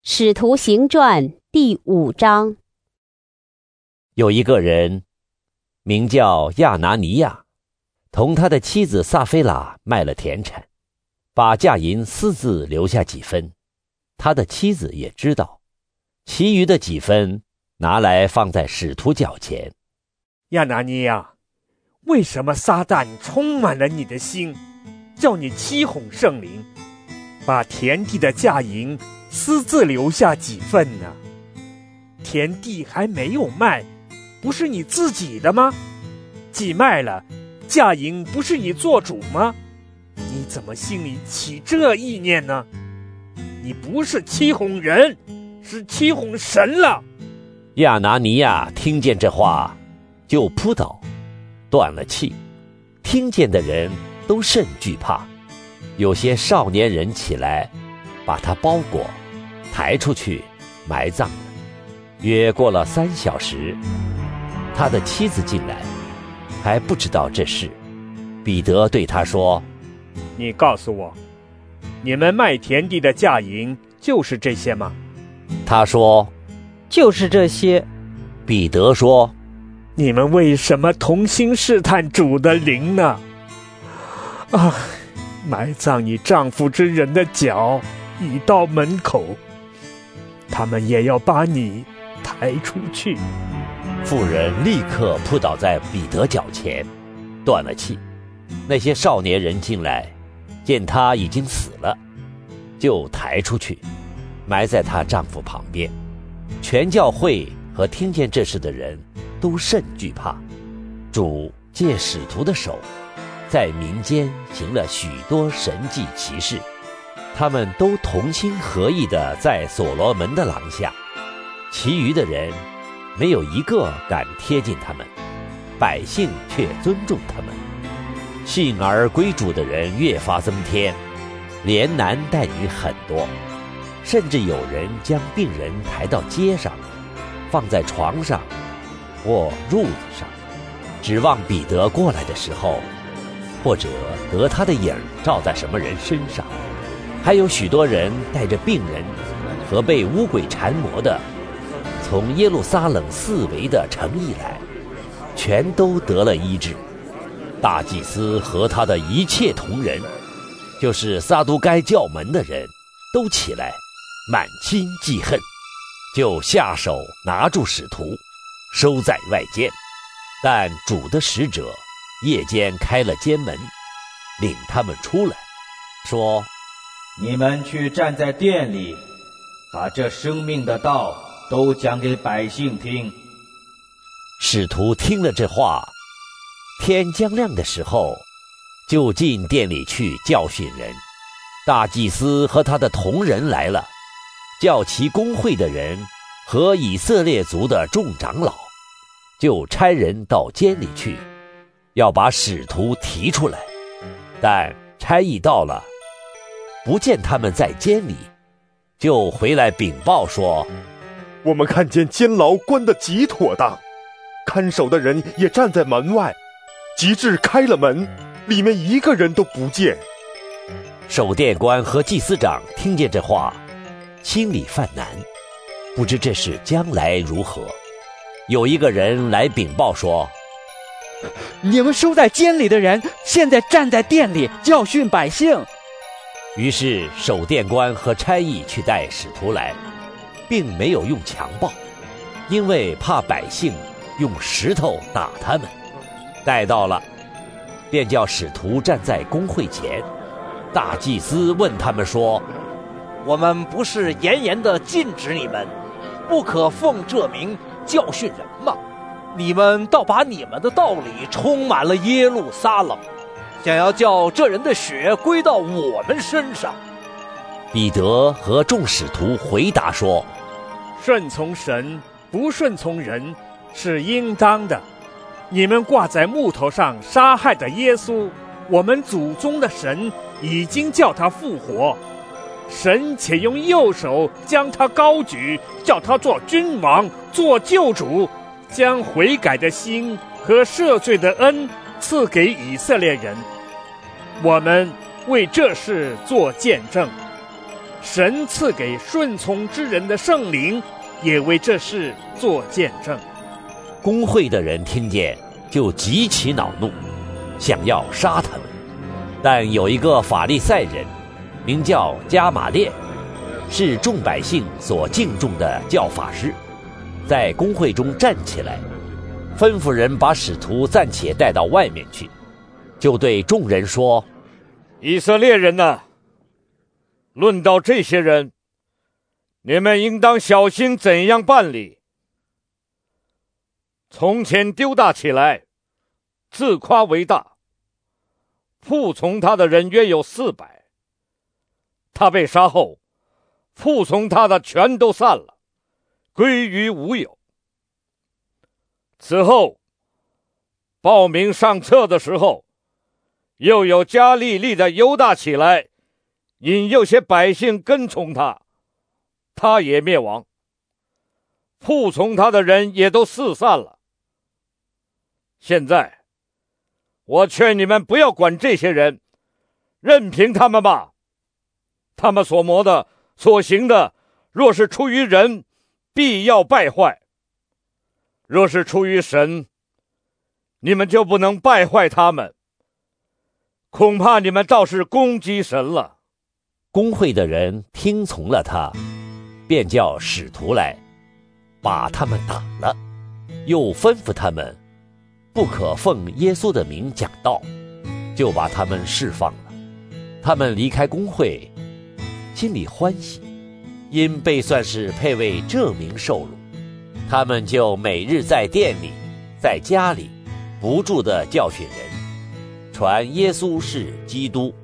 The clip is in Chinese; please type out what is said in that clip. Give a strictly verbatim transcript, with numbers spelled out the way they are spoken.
使徒行传第五章。 有一个人名叫亚拿尼亚，同他的妻子撒菲拉卖了田产，把价银私自留下几分，他的妻子也知道，其余的几分拿来放在使徒脚前。 亚拿尼亚，为什么撒旦充满了你的心，叫你欺哄圣灵，把田地的价银私自留下几份呢？田地还没有卖，不是你自己的吗？既卖了，价银不是你做主吗？你怎么心里起这意念呢？你不是欺哄人，是欺哄神了。 亚拿尼亚听见这话，就扑倒，断了气。听见的人都甚惧怕，有些少年人起来，把他包裹，抬出去埋葬了。约过了三小时，他的妻子进来，还不知道这事。彼得对他说： 你告诉我，你们卖田地的价银就是这些吗？ 他说： 就是这些。 彼得说： 你们为什么同心试探主的灵呢？啊，埋葬你丈夫之人的脚已到门口，他们也要把你抬出去。 妇人立刻扑倒在彼得脚前，断了气。那些少年人进来，见他已经死了，就抬出去，埋在她丈夫旁边。全教会和听见这事的人都甚惧怕。主借使徒的手，在民间行了许多神迹奇事，他们都同心合意地在所罗门的廊下，其余的人没有一个敢贴近他们，百姓却尊重他们。信而归主的人越发增添，连男带女很多，甚至有人将病人抬到街上，放在床上或褥子上，指望彼得过来的时候，或者得他的影照在什么人身上。还有许多人带着病人和被污鬼缠磨的，从耶路撒冷四围的城邑来，全都得了医治。大祭司和他的一切同人，就是撒都该教门的人，都起来，满心记恨，就下手拿住使徒，收在外间。但主的使者夜间开了监门，领他们出来，说： 你们去站在殿里，把这生命的道都讲给百姓听。 使徒听了这话，天将亮的时候，就进殿里去教训人。大祭司和他的同人来了，叫其公会的人和以色列族的众长老，就差人到监里去，要把使徒提出来。但差役到了，不见他们在监里，就回来禀报说： 我们看见监牢关得极妥当，看守的人也站在门外，及至开了门，里面一个人都不见。 守殿官和祭司长听见这话，心里犯难，不知这事将来如何。有一个人来禀报说： 你们收在监里的人，现在站在殿里教训百姓。 于是守殿官和差役去带使徒来，并没有用强暴，因为怕百姓用石头打他们。带到了，便叫使徒站在公会前。大祭司问他们说： 我们不是严严地禁止你们，不可奉这名教训人吗？你们倒把你们的道理充满了耶路撒冷，想要叫这人的血归到我们身上。 彼得和众使徒回答说： 顺从神，不顺从人，是应当的。你们挂在木头上杀害的耶稣，我们祖宗的神已经叫他复活，神且用右手将他高举，叫他做君王，做救主，将悔改的心和赦罪的恩赐给以色列人。我们为这事做见证。 神赐给顺从之人的圣灵也为这事做见证。 公会的人听见，就极其恼怒，想要杀他们。但有一个法利赛人，名叫加玛列，是众百姓所敬重的教法师，在公会中站起来，吩咐人把使徒暂且带到外面去，就对众人说： 以色列人哪，论到这些人，你们应当小心怎样办理。从前丢大起来，自夸为大，服从他的人约有四百。他被杀后，服从他的全都散了，归于无有。此后报名上册的时候，又有加利利的犹大起来，引诱些百姓跟从他，他也灭亡，服从他的人也都四散了。现在我劝你们不要管这些人，任凭他们吧。他们所谋的所行的，若是出于人，必要败坏；若是出于神，你们就不能败坏他们。恐怕你们倒是攻击神了。 公会的人听从了他，便叫使徒来，把他们打了，又吩咐他们不可奉耶稣的名讲道，就把他们释放了。他们离开公会，心里欢喜，因被算是配为这名受辱。他们就每日在店里，在家里不住地教训人，传耶稣是基督。